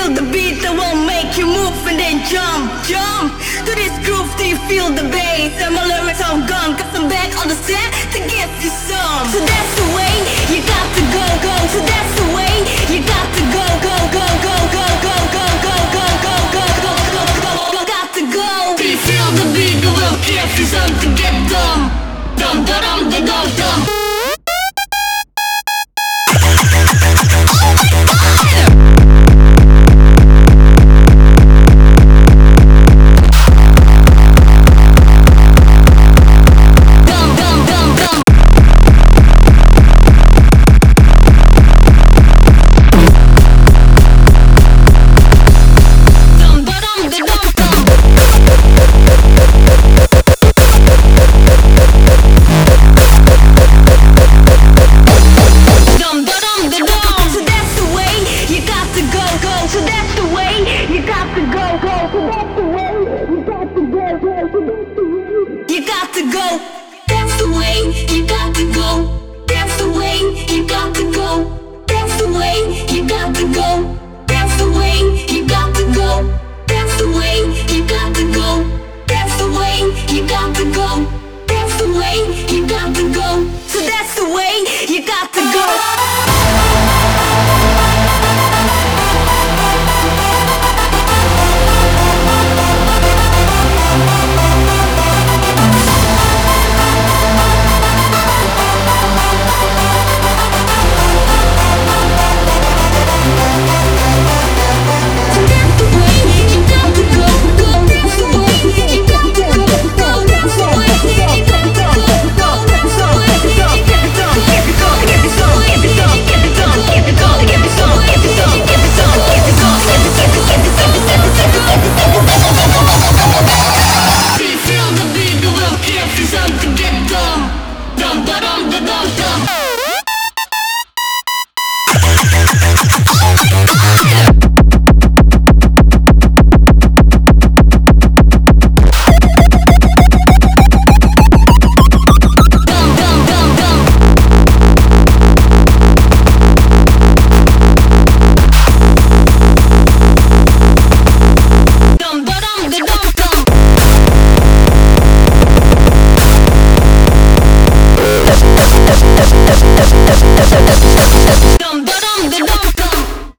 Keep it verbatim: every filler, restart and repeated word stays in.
feel the beat that will make you move and then jump, jump to this groove till you feel the bass. And my lyrics are gone, cause I'm back on the set to give you some. So that's the way you got to go, go. So that's the way you got to go, go, go, go, go, go, go, go, go, go, go, go, go, go, go, got to go. Till you feel the beat that will give you some to get dumb, dumb, dumb, dumb, dumb, dumb. You got to go. That's the way you got to go. That's the way you got to go. That's the way you got to go.